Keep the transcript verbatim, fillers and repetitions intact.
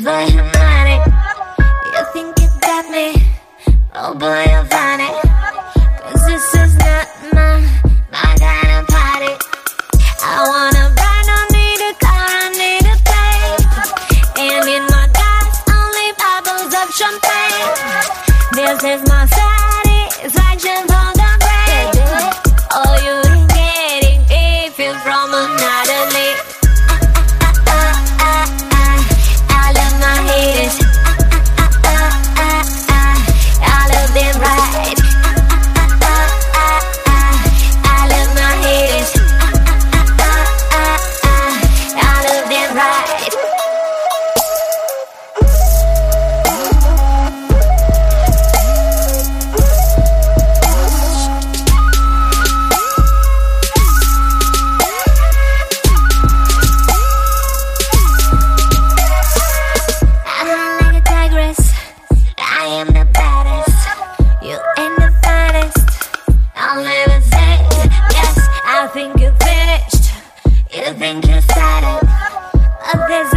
boy, I'm on it. You think you got me? Oh boy, you're funny. Cause this is not my, my kind of party. I wanna ride, don't need a car, I need a plane. And in my glass, only bottles of champagne. This is my satisfaction for the brain. Oh, you ain't getting if you're from another league. I think you finished, you think you started, but there's